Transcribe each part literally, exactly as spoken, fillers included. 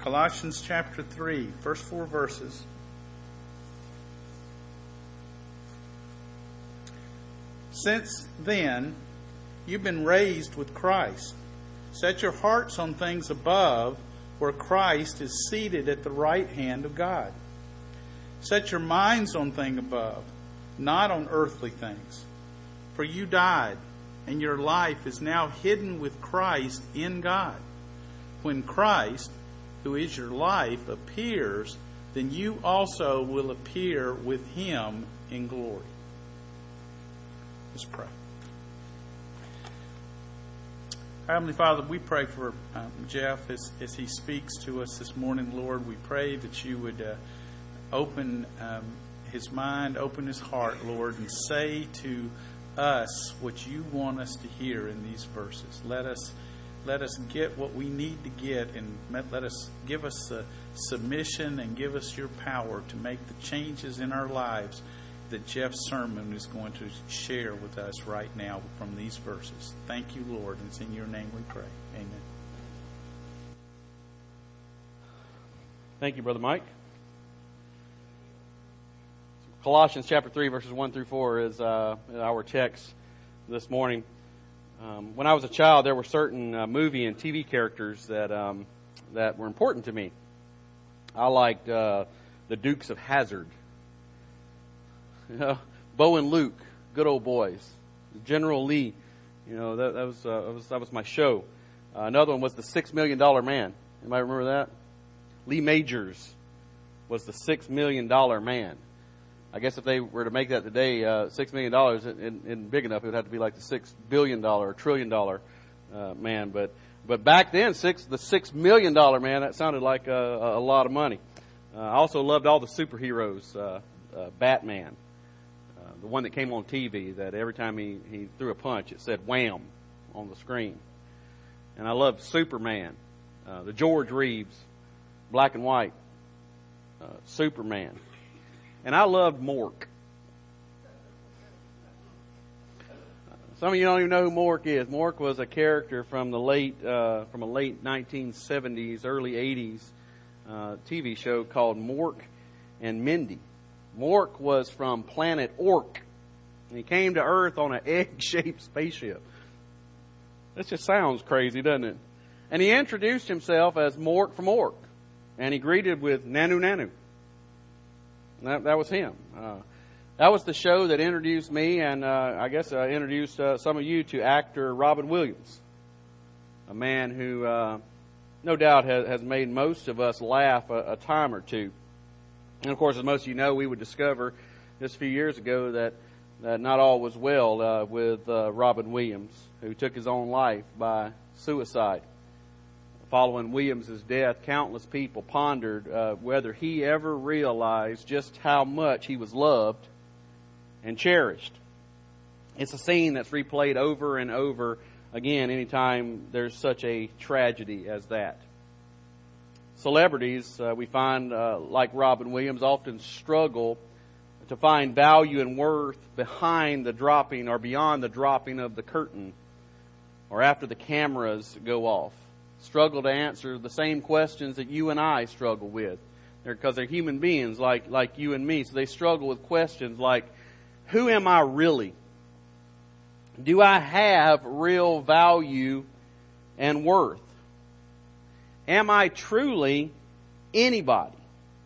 Colossians chapter three, first four verses. Since then, you've been raised with Christ. Set your hearts on things above, where Christ is seated at the right hand of God. Set your minds on things above, not on earthly things. For you died, and your life is now hidden with Christ in God. When Christ, who is your life, appears, then you also will appear with Him in glory. Let's pray. Heavenly Father, we pray for um, Jeff as, as he speaks to us this morning, Lord. We pray that you would uh, open um, his mind, open his heart, Lord, and say to us what you want us to hear in these verses. Let us Let us get what we need to get, and let us give us a submission and give us your power to make the changes in our lives that Jeff's sermon is going to share with us right now from these verses. Thank you, Lord, and it's in your name we pray. Amen. Thank you, Brother Mike. Colossians chapter three, verses one through four is uh, our text this morning. Um, when I was a child, there were certain uh, movie and T V characters that um, that were important to me. I liked uh, the Dukes of Hazzard, you know, Bo and Luke, good old boys. General Lee, you know that, that was uh, that was that was my show. Uh, another one was the Six Million Dollar Man. Anybody remember that? Lee Majors was the Six Million Dollar Man. I guess if they were to make that today, uh, six million dollars isn't big enough. It would have to be like the six billion dollar or trillion dollar uh, man. But but back then, six the six million dollar man, that sounded like a, a lot of money. Uh, I also loved all the superheroes. Uh, uh, Batman, uh, the one that came on T V that every time he, he threw a punch, it said wham on the screen. And I loved Superman, uh, the George Reeves, black and white uh, Superman. And I loved Mork. Some of you don't even know who Mork is. Mork was a character from the late, uh, from a late nineteen seventies, early eighties uh, T V show called Mork and Mindy. Mork was from planet Ork, and he came to Earth on an egg-shaped spaceship. That just sounds crazy, doesn't it? And he introduced himself as Mork from Ork, and he greeted with Nanu Nanu. That, that was him. Uh, that was the show that introduced me, and uh, I guess uh, introduced uh, some of you to actor Robin Williams, a man who uh, no doubt has, has made most of us laugh a, a time or two. And of course, as most of you know, we would discover just a few years ago that, that not all was well uh, with uh, Robin Williams, who took his own life by suicide. Following Williams' death, countless people pondered uh, whether he ever realized just how much he was loved and cherished. It's a scene that's replayed over and over again anytime there's such a tragedy as that. Celebrities, uh, we find, uh, like Robin Williams, often struggle to find value and worth behind the dropping or beyond the dropping of the curtain or after the cameras go off. Struggle to answer the same questions that you and I struggle with. They're, because they're human beings like, like you and me. So they struggle with questions like, who am I really? Do I have real value and worth? Am I truly anybody?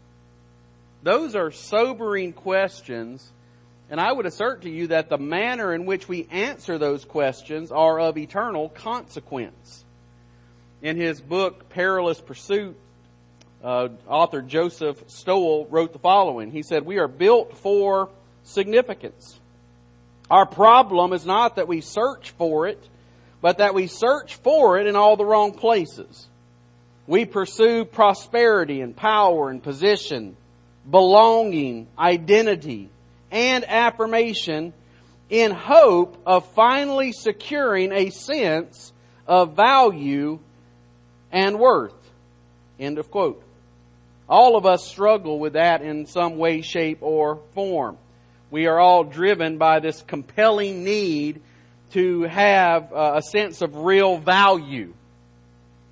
Those are sobering questions, and I would assert to you that the manner in which we answer those questions are of eternal consequence. In his book, Perilous Pursuit, uh, author Joseph Stowell wrote the following. He said, "We are built for significance. Our problem is not that we search for it, but that we search for it in all the wrong places. We pursue prosperity and power and position, belonging, identity, and affirmation in hope of finally securing a sense of value and worth." End of quote. All of us struggle with that in some way, shape, or form. We are all driven by this compelling need to have a sense of real value.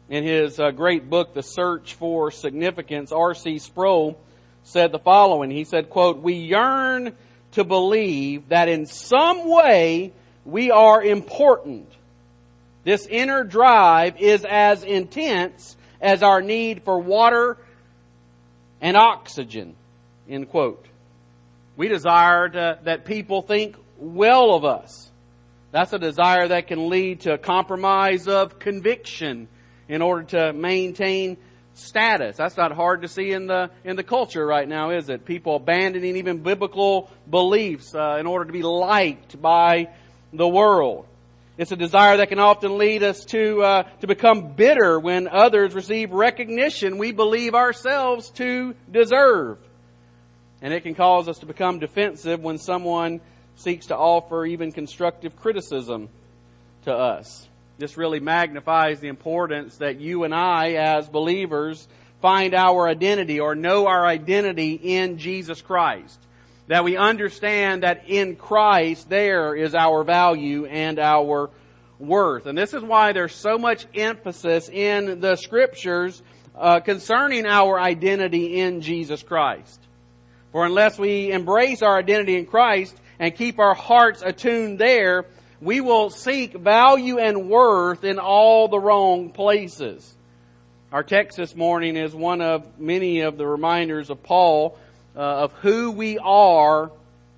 in his uh, great book, The Search for Significance, R C Sproul said the following. He said, quote, "We yearn to believe that in some way we are important. This inner drive is as intense as our need for water and oxygen," end quote. We desire to, that people think well of us. That's a desire that can lead to a compromise of conviction in order to maintain status. That's not hard to see in the in the culture right now, is it? People abandoning even biblical beliefs uh, in order to be liked by the world. It's a desire that can often lead us to uh, to become bitter when others receive recognition we believe ourselves to deserve. And it can cause us to become defensive when someone seeks to offer even constructive criticism to us. This really magnifies the importance that you and I, as believers, find our identity or know our identity in Jesus Christ. That we understand that in Christ there is our value and our worth. And this is why there's so much emphasis in the Scriptures uh, concerning our identity in Jesus Christ. For unless we embrace our identity in Christ and keep our hearts attuned there, we will seek value and worth in all the wrong places. Our text this morning is one of many of the reminders of Paul uh, of who we are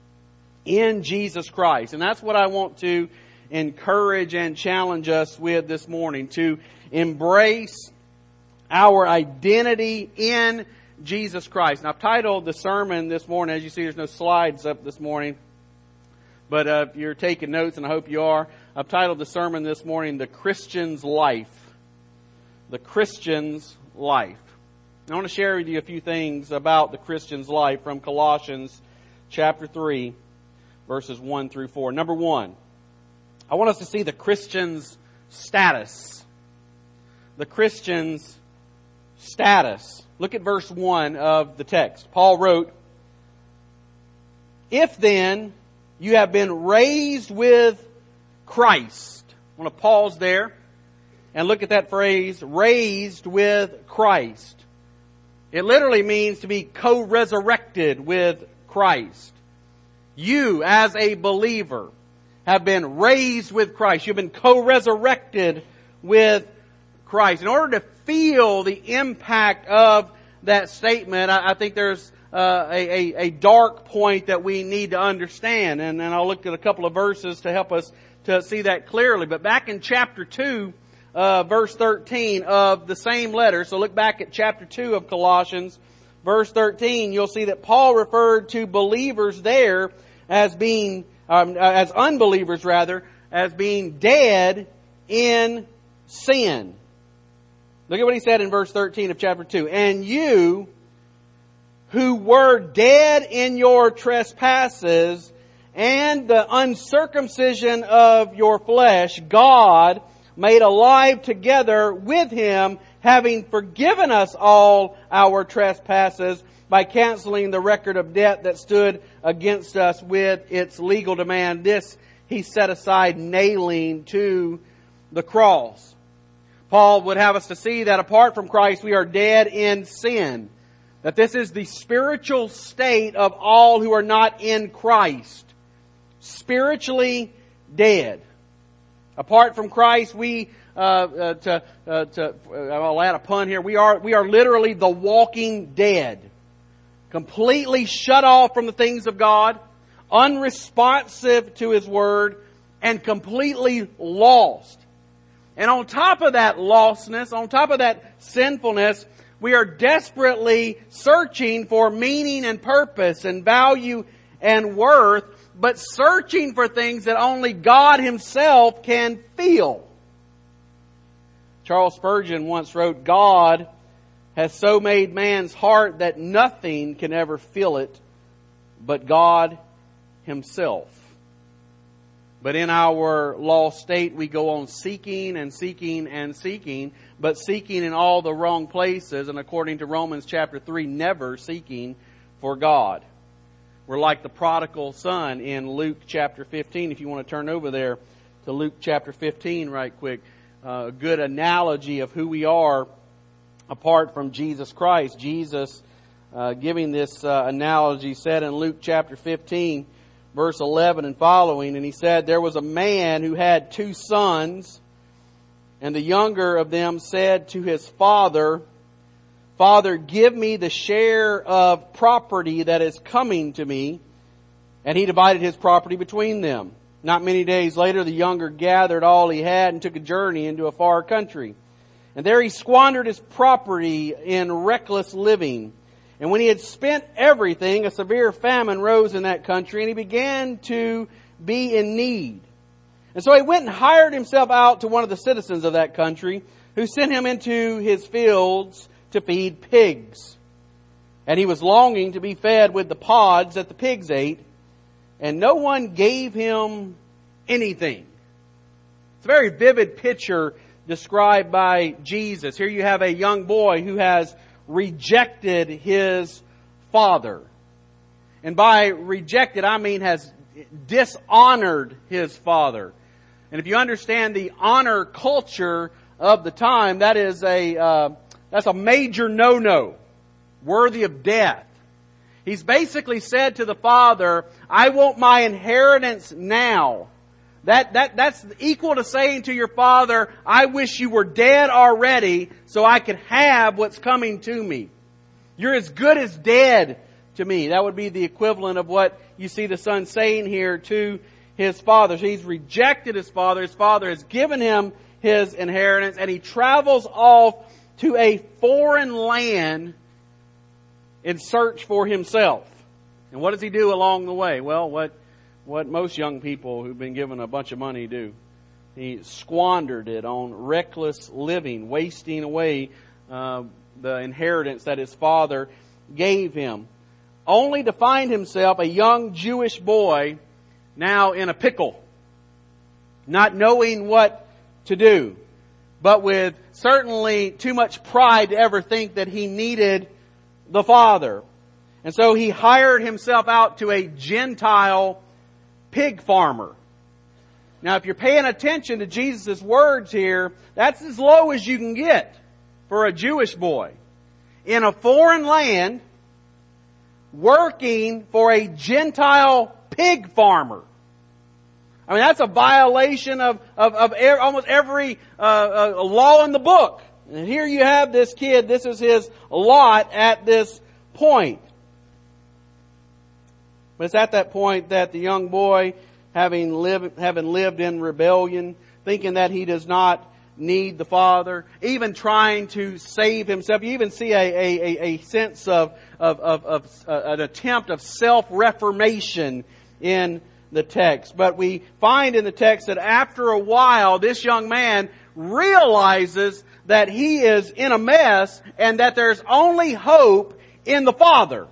in Jesus Christ. And that's what I want to encourage and challenge us with this morning, to embrace our identity in Jesus Christ. And I've titled the sermon this morning, as you see there's no slides up this morning, but uh, if you're taking notes, and I hope you are, I've titled the sermon this morning, The Christian's Life. The Christian's Life. I want to share with you a few things about the Christian's life from Colossians chapter three, verses one through four. Number one, I want us to see the Christian's status. The Christian's status. Look at verse one of the text. Paul wrote, "If then you have been raised with Christ." I want to pause there and look at that phrase, raised with Christ. It literally means to be co-resurrected with Christ. You, as a believer, have been raised with Christ. You've been co-resurrected with Christ. In order to feel the impact of that statement, I, I think there's uh, a, a, a dark point that we need to understand. And, and I'll look at a couple of verses to help us to see that clearly. But back in chapter two, uh, verse thirteen of the same letter, so look back at chapter two of Colossians, verse thirteen, you'll see that Paul referred to believers there as being, um, as unbelievers rather, as being dead in sin. Look at what he said in verse thirteen of chapter two. "And you, who were dead in your trespasses and the uncircumcision of your flesh, God made alive together with Him, having forgiven us all our trespasses by canceling the record of debt that stood against us with its legal demand. This He set aside, nailing to the cross." Paul would have us to see that apart from Christ, we are dead in sin. That this is the spiritual state of all who are not in Christ. Spiritually dead. Apart from Christ, we, uh, uh, to, uh, to, uh, I'll add a pun here, we are, we are literally the walking dead. Completely shut off from the things of God, unresponsive to His Word, and completely lost. And on top of that lostness, on top of that sinfulness, we are desperately searching for meaning and purpose and value and worth, but searching for things that only God Himself can feel. Charles Spurgeon once wrote, "God has so made man's heart that nothing can ever fill it but God Himself." But in our lost state, we go on seeking and seeking and seeking, but seeking in all the wrong places, and according to Romans chapter three, never seeking for God. We're like the prodigal son in Luke chapter fifteen. If you want to turn over there to Luke chapter fifteen right quick. a good analogy of who we are apart from Jesus Christ. Jesus, uh, giving this uh, analogy, said in Luke chapter fifteen, verse eleven and following, and he said, "There was a man who had two sons, and the younger of them said to his father, 'Father, give me the share of property that is coming to me.' And he divided his property between them. Not many days later, the younger gathered all he had and took a journey into a far country. And there he squandered his property in reckless living. And when he had spent everything, a severe famine rose in that country, and he began to be in need. And so he went and hired himself out to one of the citizens of that country, who sent him into his fields to feed pigs. And he was longing to be fed with the pods that the pigs ate, and no one gave him anything." It's a very vivid picture described by Jesus. Here you have a young boy who has rejected his father. And by rejected, I mean has dishonored his father. And if you understand the honor culture of the time, that is a uh, that's a major no-no, worthy of death. He's basically said to the father, "I want my inheritance now." That, that, that's equal to saying to your father, "I wish you were dead already so I could have what's coming to me. You're as good as dead to me." That would be the equivalent of what you see the son saying here to his father. So he's rejected his father. His father has given him his inheritance, and he travels off to a foreign land in search for himself. And what does he do along the way? Well, what what most young people who've been given a bunch of money do. He squandered it on reckless living, wasting away uh, the inheritance that his father gave him, only to find himself, a young Jewish boy, now in a pickle, not knowing what to do, but with certainly too much pride to ever think that he needed the father. And so he hired himself out to a Gentile pig farmer. Now, if you're paying attention to Jesus' words here, that's as low as you can get for a Jewish boy. In a foreign land, working for a Gentile pig farmer. I mean, that's a violation of, of, of er, almost every uh, uh, law in the book. And here you have this kid, this is his lot at this point. But it's at that point that the young boy, having lived, having lived in rebellion, thinking that he does not need the father, even trying to save himself. You even see a, a, a sense of, of, of, of uh, an attempt of self-reformation in the text. But we find in the text that after a while, this young man realizes that he is in a mess and that there's only hope in the Father.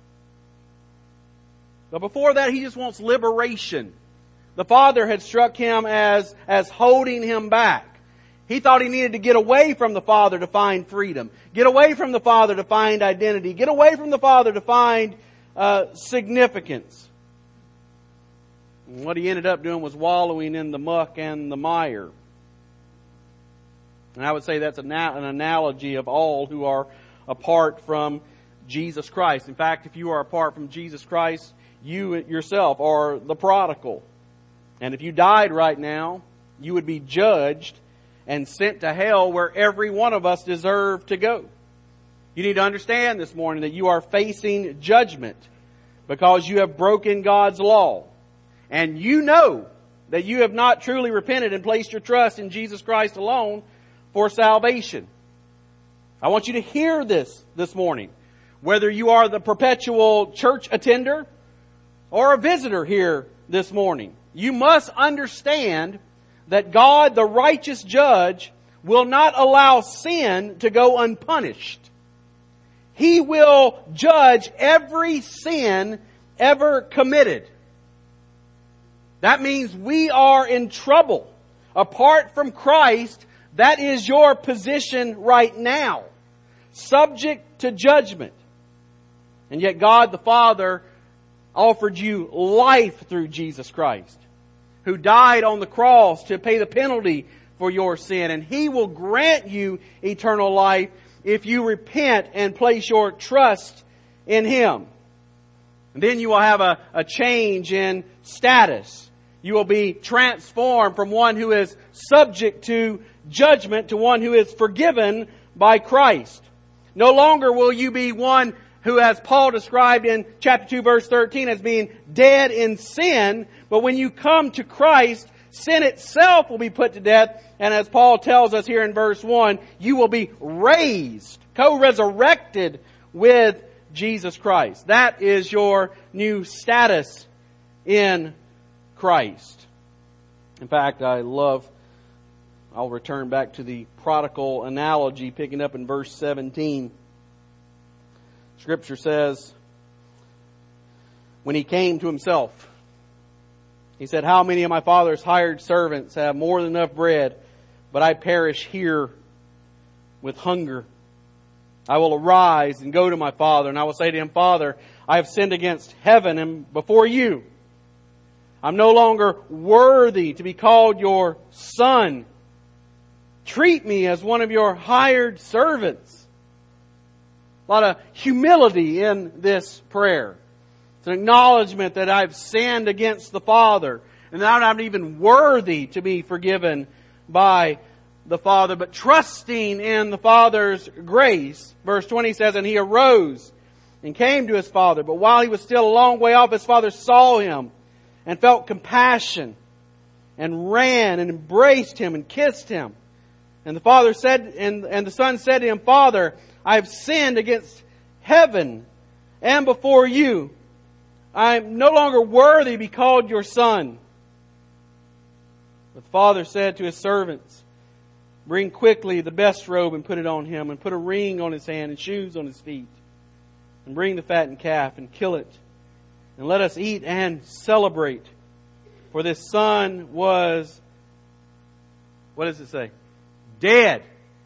But before that, he just wants liberation. The Father had struck him as, as holding him back. He thought he needed to get away from the Father to find freedom. Get away from the Father to find identity. Get away from the Father to find uh, significance. And what he ended up doing was wallowing in the muck and the mire. And I would say that's an analogy of all who are apart from Jesus Christ. In fact, if you are apart from Jesus Christ, you yourself are the prodigal. And if you died right now, you would be judged and sent to hell, where every one of us deserve to go. You need to understand this morning that you are facing judgment because you have broken God's law. And you know that you have not truly repented and placed your trust in Jesus Christ alone for salvation. I want you to hear this this morning. Whether you are the perpetual church attender or a visitor here this morning, you must understand that God, the righteous judge, will not allow sin to go unpunished. He will judge every sin ever committed. That means we are in trouble. Apart from Christ, that is your position right now. Subject to judgment. And yet God the Father offered you life through Jesus Christ, who died on the cross to pay the penalty for your sin, and He will grant you eternal life if you repent and place your trust in Him. And then you will have a, a change in status. You will be transformed from one who is subject to judgment to one who is forgiven by Christ. No longer will you be one who, as Paul described in chapter two verse thirteen, as being dead in sin, but when you come to Christ, sin itself will be put to death, and as Paul tells us here in verse one, you will be raised, co-resurrected with Jesus Christ. That is your new status in Christ. In fact, I love, I'll return back to the prodigal analogy, picking up in verse seventeen. Scripture says, when he came to himself, he said, how many of my father's hired servants have more than enough bread, but I perish here with hunger? I will arise and go to my father, and I will say to him, Father, I have sinned against heaven and before you. I'm no longer worthy to be called your son. Treat me as one of your hired servants. A lot of humility in this prayer. It's an acknowledgement that I've sinned against the Father, and that I'm not even worthy to be forgiven by the Father, but trusting in the Father's grace. Verse twenty says, and he arose and came to his father, but while he was still a long way off, his father saw him and felt compassion and ran and embraced him and kissed him. And the father said, and, and the son said to him, Father, I have sinned against heaven and before you. I am no longer worthy to be called your son. But the father said to his servants, bring quickly the best robe and put it on him, and put a ring on his hand and shoes on his feet. And bring the fattened calf and kill it. And let us eat and celebrate. For this son was, what does it say? Dead.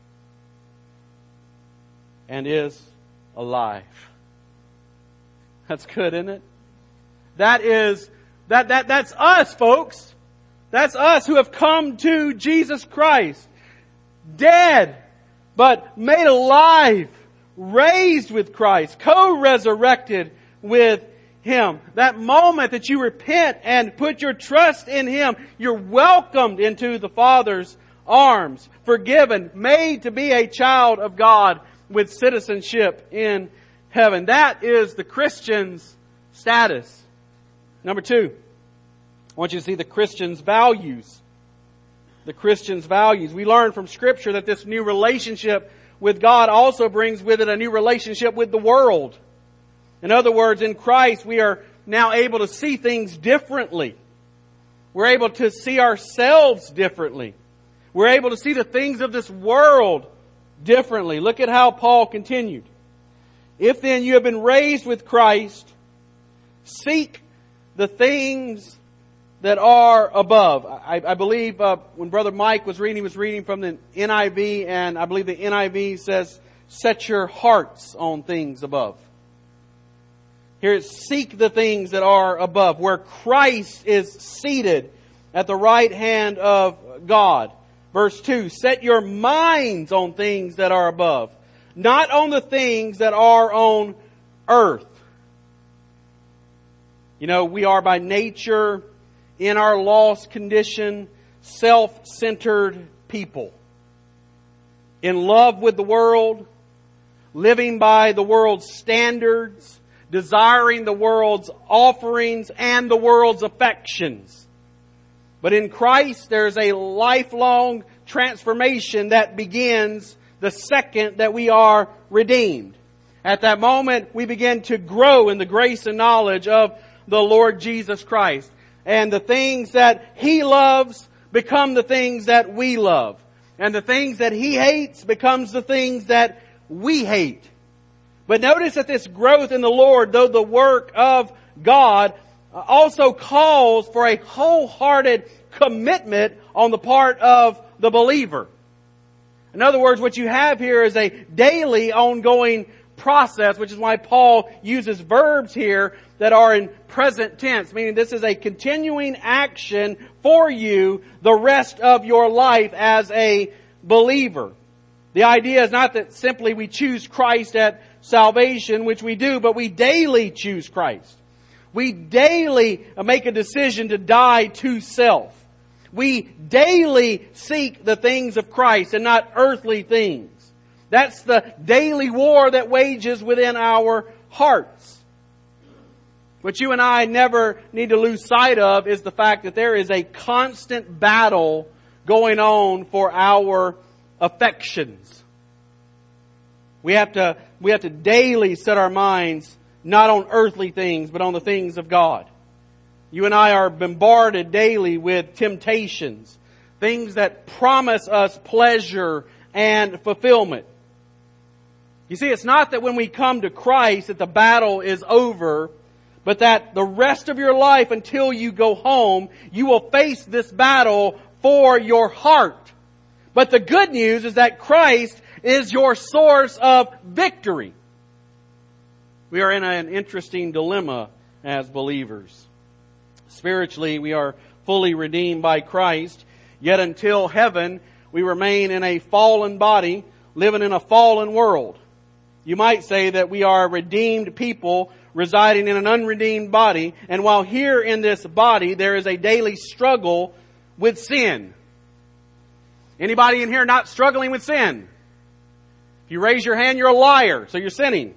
And is alive. That's good, isn't it? That is, that, that, that's us, folks. That's us who have come to Jesus Christ. Dead, but made alive. Raised with Christ. Co-resurrected with Him. That moment that you repent and put your trust in Him, you're welcomed into the Father's arms. Forgiven. Made to be a child of God with citizenship in heaven. That is the Christian's status. Number two, I want you to see the Christian's values. The Christian's values. We learn from Scripture that this new relationship with God also brings with it a new relationship with the world. In other words, in Christ we are now able to see things differently. We're able to see ourselves differently. We're able to see the things of this world differently. Look at how Paul continued. If then you have been raised with Christ, seek the things that are above. I, I believe uh, when Brother Mike was reading, he was reading from the N I V, and I believe the N I V says, set your hearts on things above. Here it's seek the things that are above, where Christ is seated at the right hand of God. Verse two, set your minds on things that are above, not on the things that are on earth. You know, we are by nature, in our lost condition, self-centered people. In love with the world, living by the world's standards, desiring the world's offerings and the world's affections. But in Christ, there's a lifelong transformation that begins the second that we are redeemed. At that moment, we begin to grow in the grace and knowledge of the Lord Jesus Christ. And the things that He loves become the things that we love. And the things that He hates becomes the things that we hate. But notice that this growth in the Lord, though the work of God, also calls for a wholehearted commitment on the part of the believer. In other words, what you have here is a daily ongoing process, which is why Paul uses verbs here that are in present tense, meaning this is a continuing action for you the rest of your life as a believer. The idea is not that simply we choose Christ at salvation, which we do, but we daily choose Christ. We daily make a decision to die to self. We daily seek the things of Christ and not earthly things. That's the daily war that wages within our hearts. What you and I never need to lose sight of is the fact that there is a constant battle going on for our affections. We have to, we have to daily set our minds not on earthly things, but on the things of God. You and I are bombarded daily with temptations, things that promise us pleasure and fulfillment. You see, it's not that when we come to Christ that the battle is over, but that the rest of your life until you go home, you will face this battle for your heart. But the good news is that Christ is your source of victory. We are in an interesting dilemma as believers. Spiritually, we are fully redeemed by Christ, yet until heaven, we remain in a fallen body, living in a fallen world. You might say that we are redeemed people residing in an unredeemed body, and while here in this body, there is a daily struggle with sin. Anybody in here not struggling with sin? If you raise your hand, you're a liar, so you're sinning.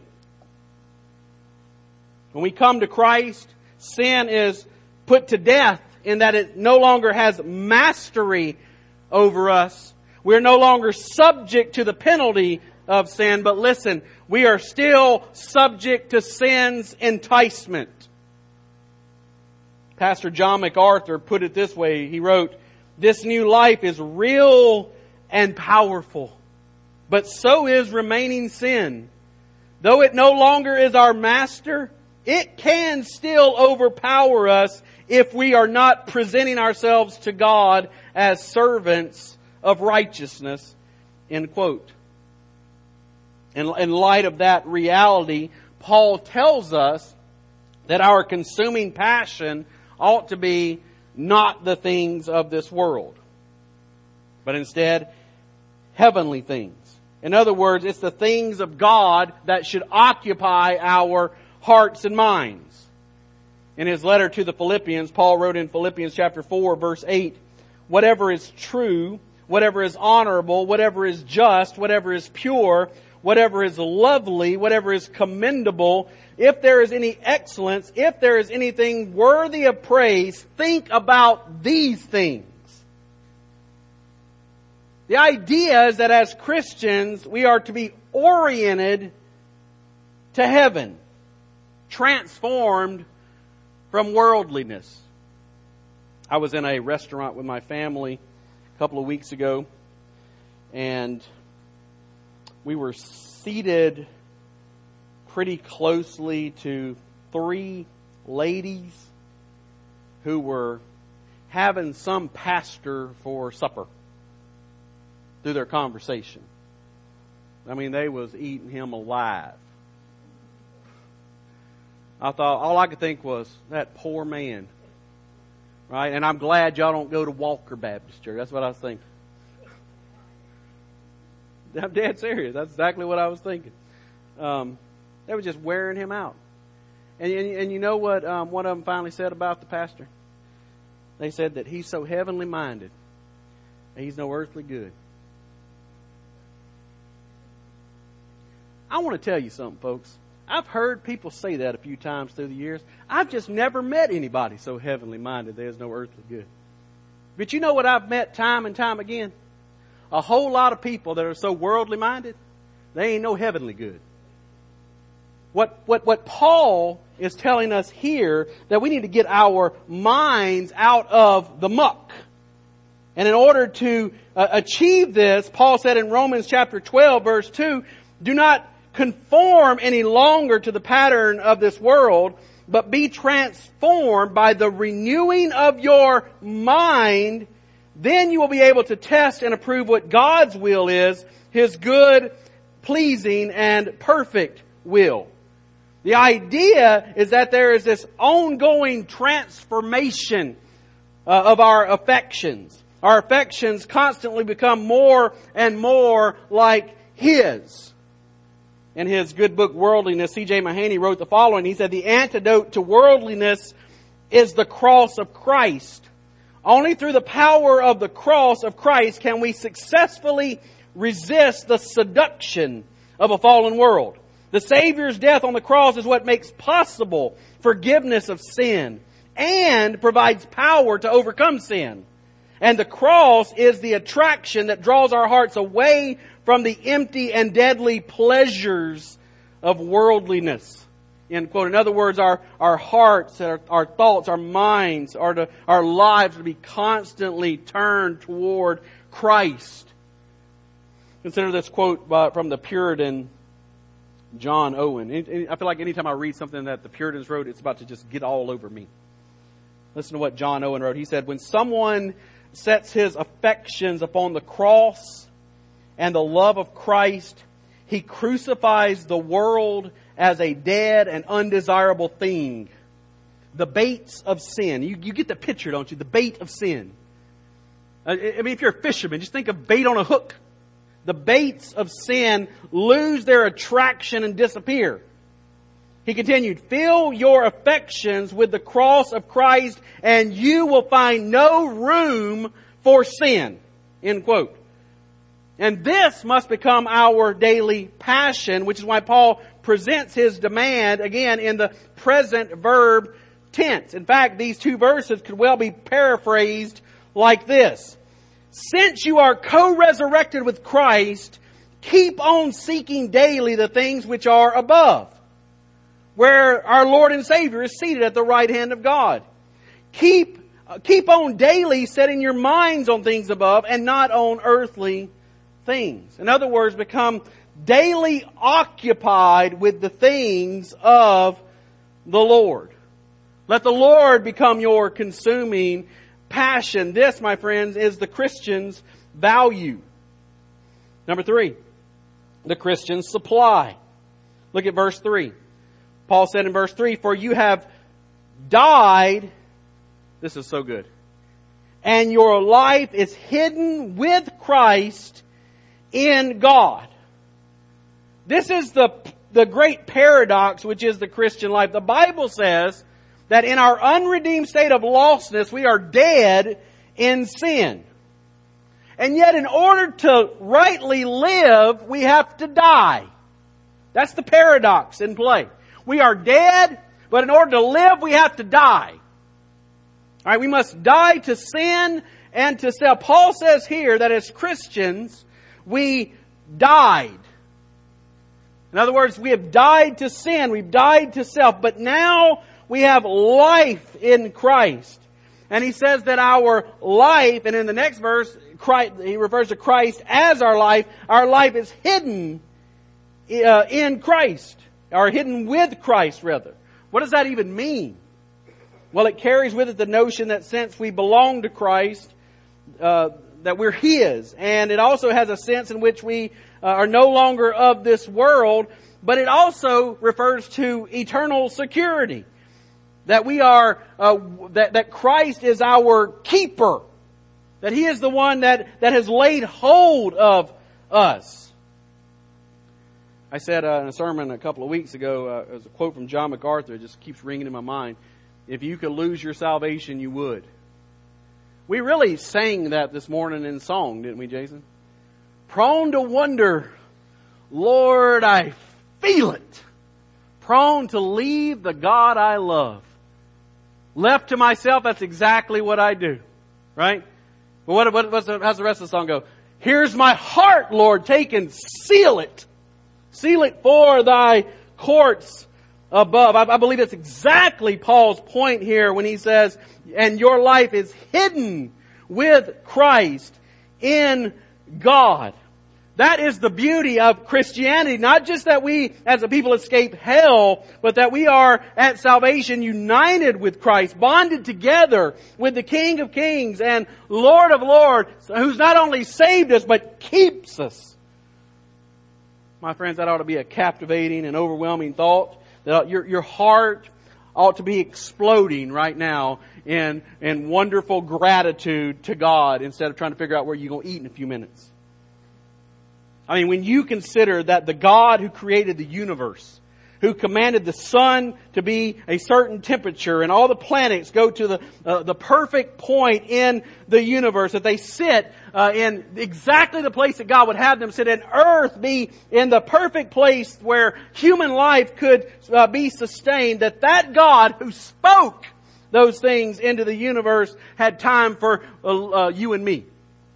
When we come to Christ, sin is put to death in that it no longer has mastery over us. We're no longer subject to the penalty of sin, but listen, we are still subject to sin's enticement. Pastor John MacArthur put it this way. He wrote, "This new life is real and powerful, but so is remaining sin. Though it no longer is our master, it can still overpower us if we are not presenting ourselves to God as servants of righteousness." End quote. In, in light of that reality, Paul tells us that our consuming passion ought to be not the things of this world, but instead heavenly things. In other words, it's the things of God that should occupy our hearts and minds. In his letter to the Philippians, Paul wrote in Philippians chapter four, verse eight, "Whatever is true, whatever is honorable, whatever is just, whatever is pure, whatever is lovely, whatever is commendable, if there is any excellence, if there is anything worthy of praise, think about these things." The idea is that as Christians, we are to be oriented to heaven, transformed from worldliness. I was in a restaurant with my family a couple of weeks ago, and we were seated pretty closely to three ladies who were having some pastor for supper through their conversation. I mean, they was eating him alive. I thought, all I could think was, that poor man. Right? And I'm glad y'all don't go to Walker Baptist Church. That's what I was thinking. I'm dead serious. That's exactly what I was thinking. Um, they were just wearing him out. And, and, and you know what um, one of them finally said about the pastor? They said that he's so heavenly minded, and he's no earthly good. I want to tell you something, folks. I've heard people say that a few times through the years. I've just never met anybody so heavenly minded there's no earthly good. But you know what I've met time and time again? A whole lot of people that are so worldly minded, they ain't no heavenly good. What, what, what Paul is telling us here, that we need to get our minds out of the muck. And in order to uh, achieve this, Paul said in Romans chapter twelve, verse two, "Do not conform any longer to the pattern of this world, but be transformed by the renewing of your mind. Then you will be able to test and approve what God's will is, His good, pleasing, and perfect will. The idea is that there is this ongoing transformation uh, of our affections. Our affections constantly become more and more like His. In his good book, Worldliness, C J Mahaney wrote the following. He said, the antidote to worldliness is the cross of Christ. Only through the power of the cross of Christ can we successfully resist the seduction of a fallen world. The Savior's death on the cross is what makes possible forgiveness of sin and provides power to overcome sin. And the cross is the attraction that draws our hearts away from the empty and deadly pleasures of worldliness. End quote. In other words, our, our hearts, our, our thoughts, our minds, are to, our lives to be constantly turned toward Christ. Consider this quote by, from the Puritan John Owen. I feel like anytime I read something that the Puritans wrote, it's about to just get all over me. Listen to what John Owen wrote. He said, when someone sets his affections upon the cross and the love of Christ, he crucifies the world as a dead and undesirable thing. The baits of sin. You, you get the picture, don't you? The bait of sin. I mean, if you're a fisherman, just think of bait on a hook. The baits of sin lose their attraction and disappear. He continued, fill your affections with the cross of Christ and you will find no room for sin. End quote. And this must become our daily passion, which is why Paul presents his demand again in the present verb tense. In fact, these two verses could well be paraphrased like this. Since you are co-resurrected with Christ, keep on seeking daily the things which are above, where our Lord and Savior is seated at the right hand of God. Keep, uh, keep on daily setting your minds on things above and not on earthly things. In other words, become daily occupied with the things of the Lord. Let the Lord become your consuming passion. This, my friends, is the Christian's value. Number three, the Christian's supply. Look at verse three. Paul said in verse three, for you have died. This is so good. And your life is hidden with Christ in God. This is the, the great paradox, which is the Christian life. The Bible says that in our unredeemed state of lostness, we are dead in sin. And yet in order to rightly live, we have to die. That's the paradox in play. We are dead, but in order to live, we have to die. All right, we must die to sin and to self. Paul says here that as Christians, we died. In other words, we have died to sin. We've died to self. But now we have life in Christ. And he says that our life, and in the next verse, Christ, he refers to Christ as our life. Our life is hidden uh, in Christ. Or hidden with Christ, rather. What does that even mean? Well, it carries with it the notion that since we belong to Christ, uh, that we're His. And it also has a sense in which we uh, are no longer of this world. But it also refers to eternal security. That we are, uh, that, that Christ is our keeper. That He is the one that, that has laid hold of us. I said uh, in a sermon a couple of weeks ago, uh, it was a quote from John MacArthur. It just keeps ringing in my mind. If you could lose your salvation, you would. We really sang that this morning in song, didn't we, Jason? Prone to wonder, Lord, I feel it. Prone to leave the God I love. Left to myself, that's exactly what I do. Right? But what, what, what's the, how's the rest of the song go? Here's my heart, Lord, take and seal it. Seal it for thy courts above. I, I believe that's exactly Paul's point here when he says, and your life is hidden with Christ in God. That is the beauty of Christianity. Not just that we as a people escape hell, but that we are at salvation united with Christ, bonded together with the King of Kings and Lord of Lords, who's not only saved us, but keeps us. My friends, that ought to be a captivating and overwhelming thought. That your, your heart ought to be exploding right now in, in wonderful gratitude to God instead of trying to figure out where you're going to eat in a few minutes. I mean, when you consider that the God who created the universe, who commanded the sun to be a certain temperature and all the planets go to the uh, the perfect point in the universe, that they sit uh, in exactly the place that God would have them sit, and earth be in the perfect place where human life could uh, be sustained, that that God who spoke those things into the universe had time for uh, uh, you and me.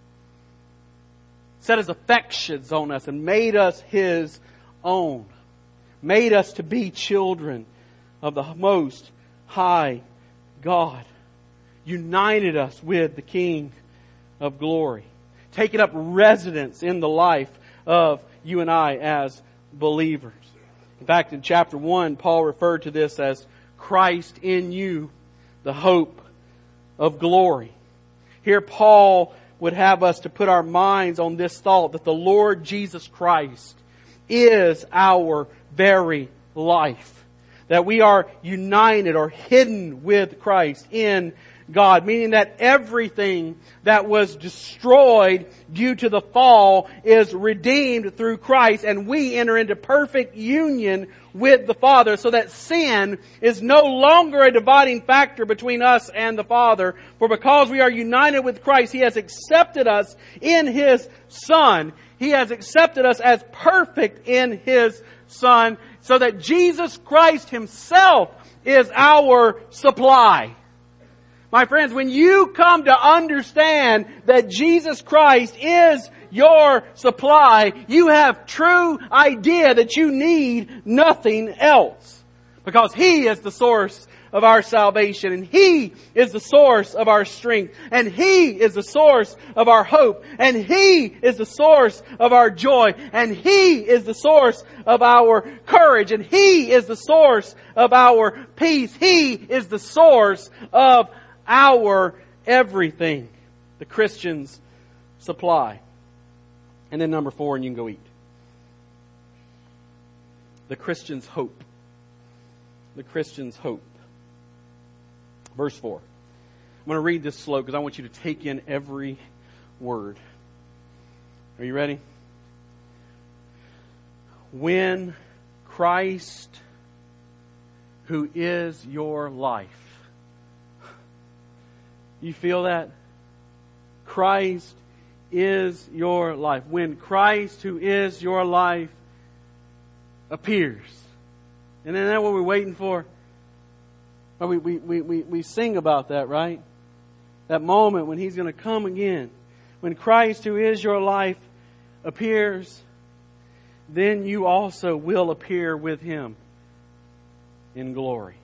Set His affections on us and made us His own. Made us to be children of the Most High God. United us with the King of Glory. Taken up residence in the life of you and I as believers. In fact, in chapter one, Paul referred to this as Christ in you, the hope of glory. Here Paul would have us to put our minds on this thought that the Lord Jesus Christ is our very life. That we are united or hidden with Christ in God. Meaning that everything that was destroyed due to the fall is redeemed through Christ, and we enter into perfect union with the Father, so that sin is no longer a dividing factor between us and the Father. For because we are united with Christ, He has accepted us in His Son. He has accepted us as perfect in His Son, so that Jesus Christ Himself is our supply. My friends, when you come to understand that Jesus Christ is your supply, you have true idea that you need nothing else. Because He is the source of our salvation, and He is the source of our strength, and He is the source of our hope, and He is the source of our joy, and He is the source of our courage, and He is the source of our peace. He is the source of our everything. The Christian's supply. And then number four, and you can go eat. The Christian's hope. The Christian's hope. Verse four. I'm going to read this slow because I want you to take in every word. Are you ready? When Christ, who is your life. You feel that? Christ is your life. When Christ, who is your life, appears. And isn't that what we're waiting for? We, we, we, we, we sing about that, right? That moment when He's going to come again. When Christ, who is your life, appears, then you also will appear with Him in glory.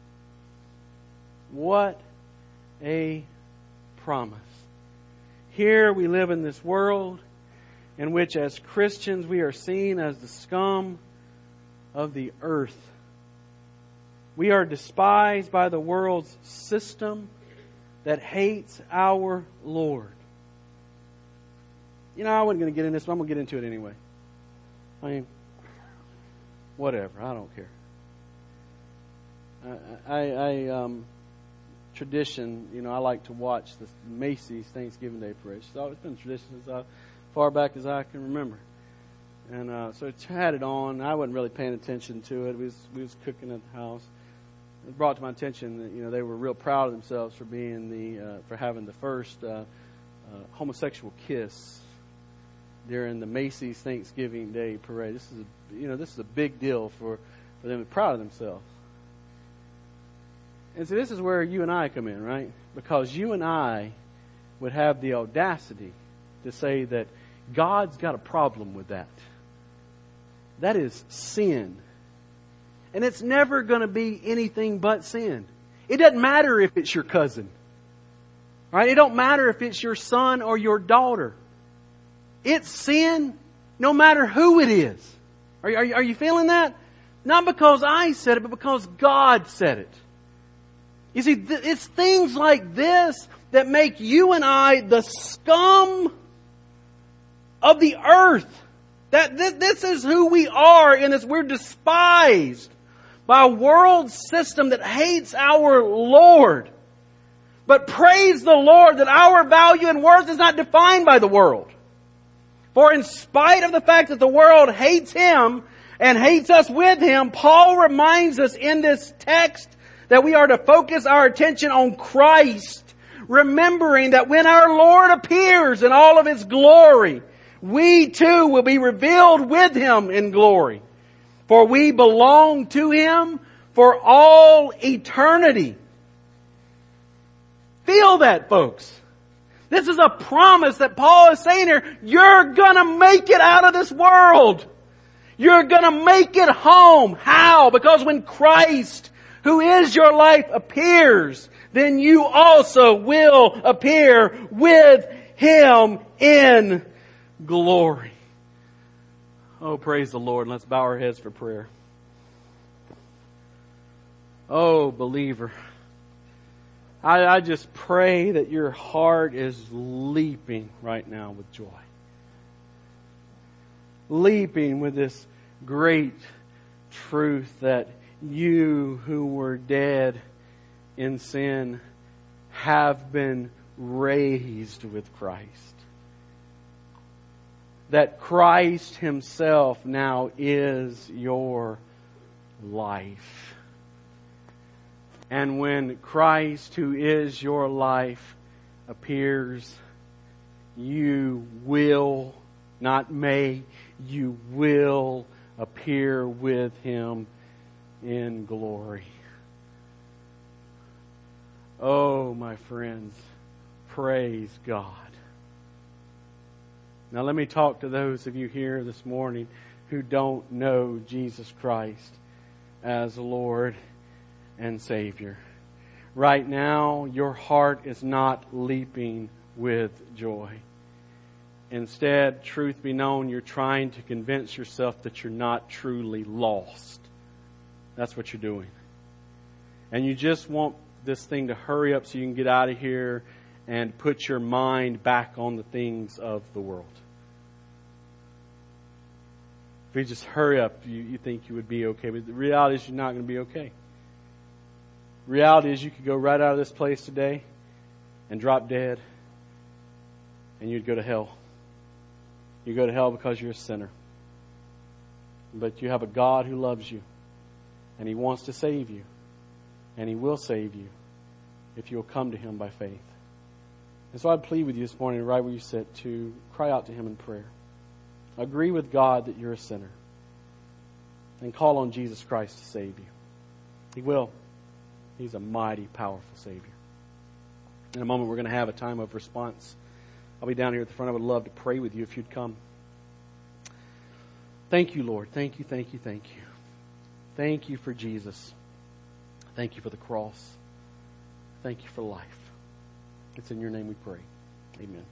What a promise. Here we live in this world in which as Christians we are seen as the scum of the earth. We are despised by the world's system that hates our Lord. You know, I wasn't going to get into this, but I'm going to get into it anyway. I mean, whatever. I don't care. I, I, I um, tradition, you know, I like to watch the Macy's Thanksgiving Day Parade. So it's been a tradition since uh, far back as I can remember. And uh, so I had it on. I wasn't really paying attention to it. We was, we was cooking at the house. It brought to my attention that, you know, they were real proud of themselves for being the uh, for having the first uh, uh, homosexual kiss during the Macy's Thanksgiving Day Parade. This is a, you know, this is a big deal for, for them to be proud of themselves. And so this is where you and I come in, right? Because you and I would have the audacity to say that God's got a problem with that. That is sin. And it's never going to be anything but sin. It doesn't matter if it's your cousin. Right? It don't matter if it's your son or your daughter. It's sin no matter who it is. Are you, are you, are you feeling that? Not because I said it, but because God said it. You see, th- it's things like this that make you and I the scum of the earth. That th- this is who we are, and as we're despised by a world system that hates our Lord. But praise the Lord that our value and worth is not defined by the world. For in spite of the fact that the world hates Him and hates us with Him, Paul reminds us in this text that we are to focus our attention on Christ, remembering that when our Lord appears in all of His glory, we too will be revealed with Him in glory. For we belong to Him for all eternity. Feel that, folks. This is a promise that Paul is saying here. You're gonna make it out of this world. You're gonna make it home. How? Because when Christ, who is your life, appears, then you also will appear with Him in glory. Oh, praise the Lord. Let's bow our heads for prayer. Oh, believer, I, I just pray that your heart is leaping right now with joy. Leaping with this great truth that you who were dead in sin have been raised with Christ. That Christ Himself now is your life. And when Christ, who is your life, appears, you will, not may, you will appear with Him in glory. Oh, my friends, praise God. Now let me talk to those of you here this morning who don't know Jesus Christ as Lord and Savior. Right now, your heart is not leaping with joy. Instead, truth be known, you're trying to convince yourself that you're not truly lost. That's what you're doing. And you just want this thing to hurry up so you can get out of here and put your mind back on the things of the world. If you just hurry up, you, you think you would be okay. But the reality is you're not going to be okay. Reality is you could go right out of this place today and drop dead and you'd go to hell. You go to hell because you're a sinner. But you have a God who loves you and He wants to save you. And He will save you if you'll come to Him by faith. And so I plead with you this morning, right where you sit, to cry out to Him in prayer. Agree with God that you're a sinner. And call on Jesus Christ to save you. He will. He's a mighty, powerful Savior. In a moment, we're going to have a time of response. I'll be down here at the front. I would love to pray with you if you'd come. Thank you, Lord. Thank you, thank you, thank you. Thank you for Jesus. Thank you for the cross. Thank you for life. It's in your name we pray. Amen.